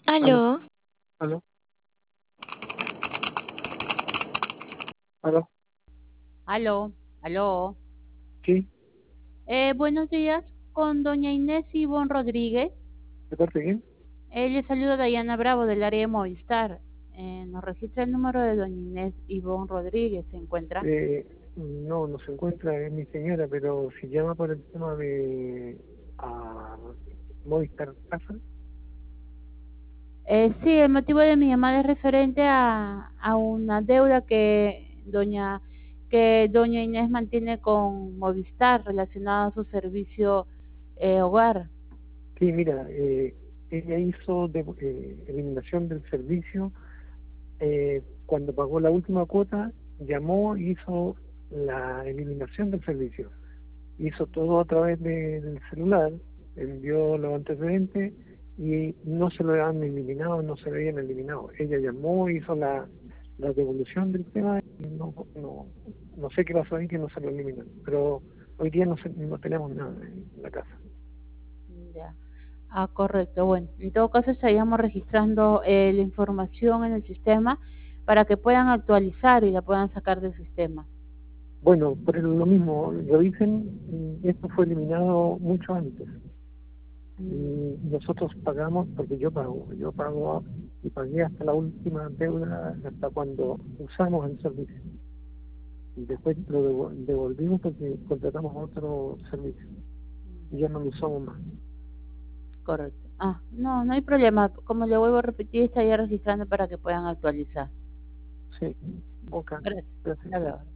Aló, Aló, aló, aló, Aló, aló. sí, Buenos días, con doña Inés Ivonne Rodríguez. ¿de parte de quién? Le saluda Dayana Bravo del área de Movistar. Nos registra el número de doña Inés Ivonne Rodríguez, ¿se encuentra? No, no se encuentra, es mi señora, pero si llama por el tema de a Movistar Casa, Sí, el motivo de mi llamada es referente a una deuda que doña Inés mantiene con Movistar relacionada a su servicio hogar. sí, mira, ella hizo eliminación del servicio cuando pagó la última cuota, llamó y hizo la eliminación del servicio. Hizo todo a través del celular, envió los antecedentes y no se lo han eliminado, no se lo habían eliminado. Ella llamó, hizo la devolución del tema y no sé qué pasó ahí que no se lo eliminan. Pero hoy día no tenemos nada en la casa. Ya. Ah, correcto. Bueno, en todo caso estaríamos registrando la información en el sistema para que puedan actualizar y la puedan sacar del sistema. Bueno, por lo mismo, lo dicen, esto fue eliminado mucho antes. Y nosotros pagamos, porque yo pago y pagué hasta la última deuda, hasta cuando usamos el servicio. Y después lo devolvimos porque contratamos otro servicio y ya no lo usamos más. Correcto. Ah, no, no hay problema. Como le vuelvo a repetir, estaría registrando para que puedan actualizar. Sí, ok, Gracias. gracias. Hasta luego.